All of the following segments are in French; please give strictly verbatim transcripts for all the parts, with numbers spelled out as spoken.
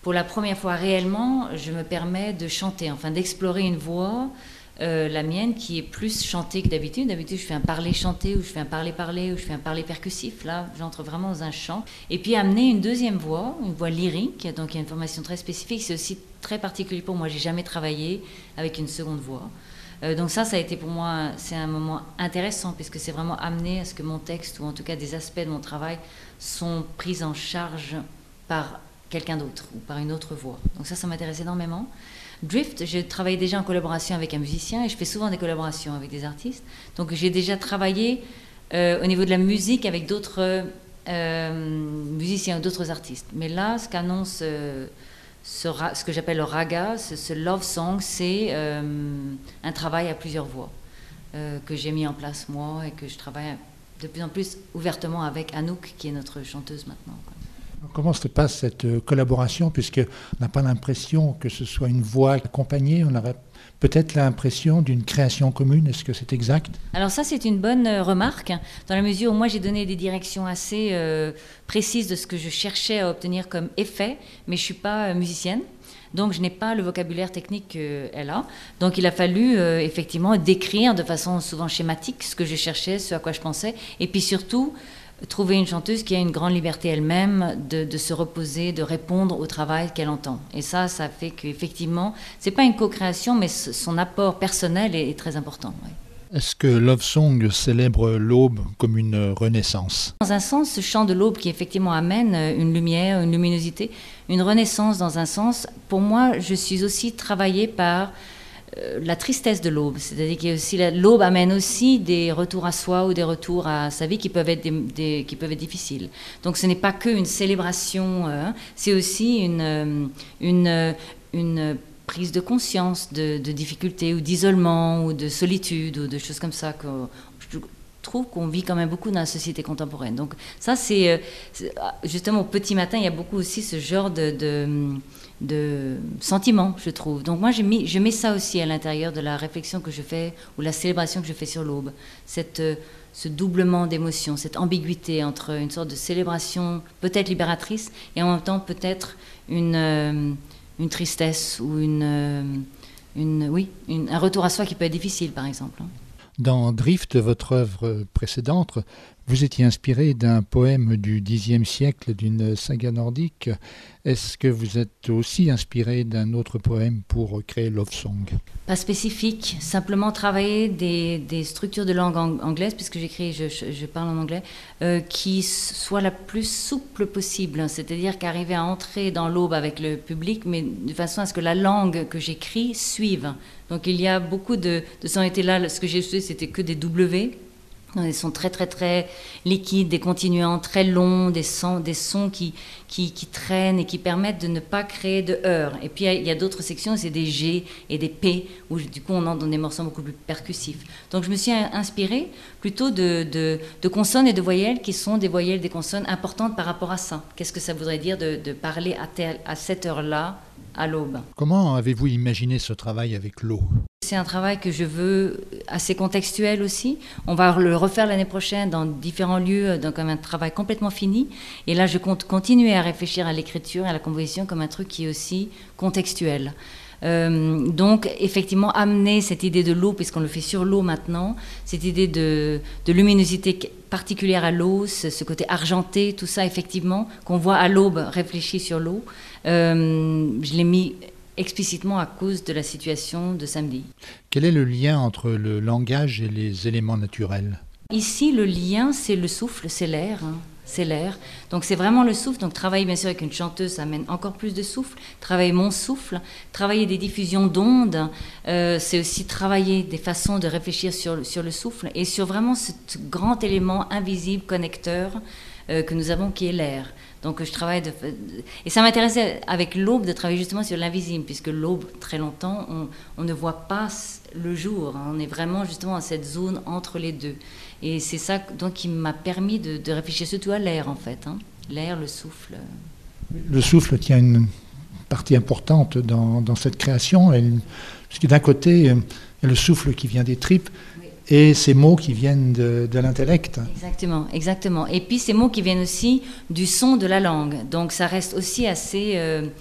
pour la première fois réellement, je me permets de chanter, enfin d'explorer une voix, euh, la mienne, qui est plus chantée que d'habitude. D'habitude, je fais un parler chanté, ou je fais un parler parler, ou je fais un parler percussif. Là, j'entre vraiment dans un chant. Et puis amener une deuxième voix, une voix lyrique, donc il y a une formation très spécifique. C'est aussi très particulier pour moi. J'ai jamais travaillé avec une seconde voix. Euh, donc ça, ça a été pour moi, c'est un moment intéressant, puisque c'est vraiment amené à ce que mon texte, ou en tout cas des aspects de mon travail, sont pris en charge par quelqu'un d'autre ou par une autre voix. Donc ça, ça m'intéresse énormément. Drift, j'ai travaillé déjà en collaboration avec un musicien et je fais souvent des collaborations avec des artistes. Donc j'ai déjà travaillé euh, au niveau de la musique avec d'autres euh, musiciens ou d'autres artistes. Mais là, ce qu'annonce euh, ce, ce que j'appelle le raga, ce, ce love song, c'est euh, un travail à plusieurs voix euh, que j'ai mis en place moi et que je travaille de plus en plus ouvertement avec Anouk, qui est notre chanteuse maintenant, quoi. Comment se passe cette collaboration, puisqu'on n'a pas l'impression que ce soit une voix accompagnée, on aurait peut-être l'impression d'une création commune, est-ce que c'est exact? Alors ça, c'est une bonne remarque, dans la mesure où moi j'ai donné des directions assez euh, précises de ce que je cherchais à obtenir comme effet, mais je ne suis pas musicienne. Donc je n'ai pas le vocabulaire technique qu'elle a. Donc il a fallu euh, effectivement décrire de façon souvent schématique ce que je cherchais, ce à quoi je pensais, et puis surtout trouver une chanteuse qui a une grande liberté elle-même de, de se reposer, de répondre au travail qu'elle entend. Et ça, ça fait qu'effectivement, c'est pas une co-création, mais son apport personnel est, est très important. Oui. Est-ce que Love Song célèbre l'aube comme une renaissance? Dans un sens, ce chant de l'aube qui effectivement amène une lumière, une luminosité, une renaissance dans un sens, pour moi, je suis aussi travaillée par la tristesse de l'aube, c'est-à-dire que aussi l'aube amène aussi des retours à soi ou des retours à sa vie qui peuvent être, des, des, qui peuvent être difficiles. Donc ce n'est pas qu'une célébration, euh, c'est aussi une, une, une prise de conscience de, de difficultés ou d'isolement ou de solitude ou de choses comme ça que je trouve qu'on vit quand même beaucoup dans la société contemporaine. Donc ça, c'est, c'est justement au petit matin, il y a beaucoup aussi ce genre de... de de sentiments, je trouve. Donc moi, je mets, je mets ça aussi à l'intérieur de la réflexion que je fais, ou la célébration que je fais sur l'aube. Cette, ce doublement d'émotions, cette ambiguïté entre une sorte de célébration peut-être libératrice, et en même temps peut-être une, euh, une tristesse, ou une, une, oui, une, un retour à soi qui peut être difficile, par exemple. Dans Drift, votre œuvre précédente, vous étiez inspiré d'un poème du dixième siècle d'une saga nordique. Est-ce que vous êtes aussi inspiré d'un autre poème pour créer Love Song? Pas spécifique, simplement travailler des, des structures de langue anglaise, puisque j'écris, je, je parle en anglais, euh, qui soient la plus souple possible. C'est-à-dire qu'arriver à entrer dans l'aube avec le public, mais de façon à ce que la langue que j'écris suive. Donc il y a beaucoup de, de sonorités là. Ce que j'ai utilisé, c'était que des W. Des sons très très très liquides, des continuants très longs, des sons, des sons qui, qui, qui traînent et qui permettent de ne pas créer de heurts. Et puis il y a, a d'autres sections, c'est des G et des P, où du coup on entre dans des morceaux beaucoup plus percussifs. Donc je me suis inspirée plutôt de, de, de consonnes et de voyelles qui sont des voyelles, des consonnes importantes par rapport à ça. Qu'est-ce que ça voudrait dire de, de parler à, tel, à cette heure-là, à l'aube? Comment avez-vous imaginé ce travail avec l'eau? C'est un travail que je veux assez contextuel aussi. On va le refaire l'année prochaine dans différents lieux, donc comme un travail complètement fini. Et là, je compte continuer à réfléchir à l'écriture et à la composition comme un truc qui est aussi contextuel. Euh, donc, effectivement, amener cette idée de l'eau, puisqu'on le fait sur l'eau maintenant, cette idée de, de luminosité particulière à l'eau, ce, ce côté argenté, tout ça, effectivement, qu'on voit à l'aube réfléchi sur l'eau, euh, je l'ai mis explicitement à cause de la situation de samedi. Quel est le lien entre le langage et les éléments naturels? Ici, le lien, c'est le souffle, c'est l'air. Hein. C'est l'air. Donc c'est vraiment le souffle. Donc travailler bien sûr avec une chanteuse, ça amène encore plus de souffle. Travailler mon souffle, travailler des diffusions d'ondes, euh, c'est aussi travailler des façons de réfléchir sur, sur le souffle et sur vraiment ce grand élément invisible, connecteur euh, que nous avons qui est l'air. Donc je travaille de, et ça m'intéressait avec l'aube de travailler justement sur l'invisible, puisque l'aube, très longtemps, on, on ne voit pas le jour. Hein, on est vraiment justement dans cette zone entre les deux. Et c'est ça donc qui m'a permis de, de réfléchir surtout à l'air en fait. Hein. L'air, le souffle. Le souffle tient une partie importante dans, dans cette création, elle, parce que d'un côté, il y a le souffle qui vient des tripes, et ces mots qui viennent de, de l'intellect. Exactement, exactement. Et puis ces mots qui viennent aussi du son de la langue. Donc ça reste aussi assez euh,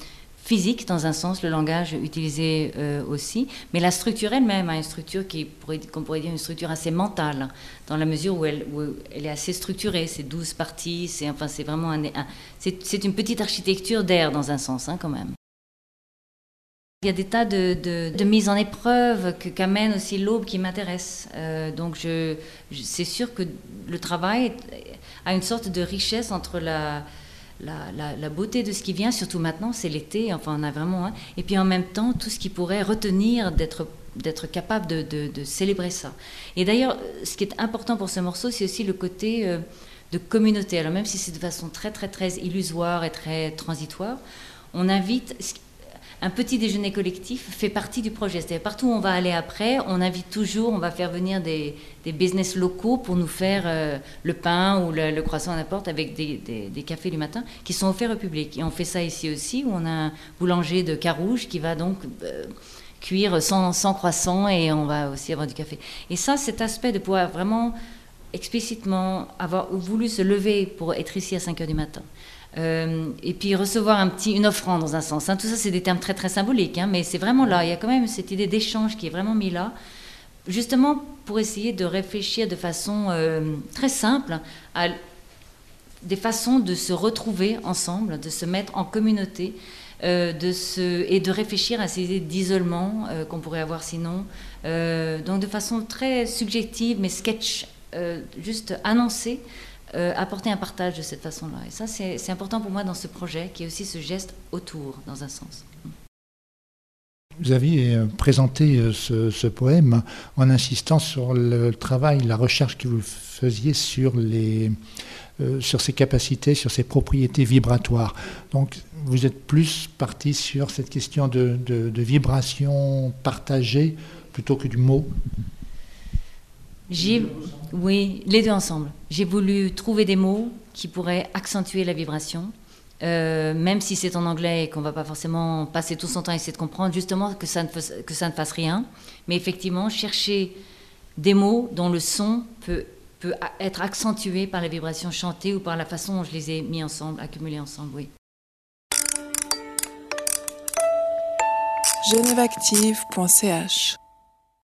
physique dans un sens, le langage utilisé euh, aussi, mais la structure elle-même a une structure qui pourrait, qu'on pourrait dire une structure assez mentale, dans la mesure où elle, où elle est assez structurée, c'est douze parties, c'est, enfin, c'est vraiment un, un, c'est, c'est une petite architecture d'air dans un sens hein, quand même. Il y a des tas de, de, de mises en épreuve que, qu'amène aussi l'aube qui m'intéresse. Euh, donc je, je, c'est sûr que le travail a une sorte de richesse entre la, la, la, la beauté de ce qui vient, surtout maintenant, c'est l'été, enfin on a vraiment... Hein, et puis en même temps, tout ce qui pourrait retenir d'être, d'être capable de, de, de célébrer ça. Et d'ailleurs, ce qui est important pour ce morceau, c'est aussi le côté euh, de communauté. Alors même si c'est de façon très très très illusoire et très transitoire, on invite... Un petit déjeuner collectif fait partie du projet. C'est-à-dire partout où on va aller après, on invite toujours, on va faire venir des, des business locaux pour nous faire euh, le pain ou le, le croissant, n'importe, avec des, des, des cafés du matin qui sont offerts au public. Et on fait ça ici aussi, où on a un boulanger de Carouge qui va donc euh, cuire sans, sans croissant et on va aussi avoir du café. Et ça, cet aspect de pouvoir vraiment explicitement avoir voulu se lever pour être ici à cinq heures du matin, Euh, et puis recevoir un petit, une offrande dans un sens. Hein. Tout ça, c'est des termes très très symboliques, hein, mais c'est vraiment là. Il y a quand même cette idée d'échange qui est vraiment mise là, justement pour essayer de réfléchir de façon euh, très simple à des façons de se retrouver ensemble, de se mettre en communauté, euh, de se, et de réfléchir à ces idées d'isolement euh, qu'on pourrait avoir sinon. Euh, donc de façon très subjective, mais sketch, euh, juste annoncée. Euh, apporter un partage de cette façon-là. Et ça, c'est, c'est important pour moi dans ce projet, qui est aussi ce geste autour, dans un sens. Vous aviez présenté ce, ce poème en insistant sur le travail, la recherche que vous faisiez sur, les, euh, sur ses capacités, sur ses propriétés vibratoires. Donc, vous êtes plus parti sur cette question de, de, de vibration partagée plutôt que du mot. J'ai, oui, les deux ensemble. J'ai voulu trouver des mots qui pourraient accentuer la vibration, euh, même si c'est en anglais et qu'on ne va pas forcément passer tout son temps à essayer de comprendre, justement que ça ne fasse, que ça ne fasse rien. Mais effectivement, chercher des mots dont le son peut, peut être accentué par la vibration chantée ou par la façon dont je les ai mis ensemble, accumulés ensemble, oui. genève active point c h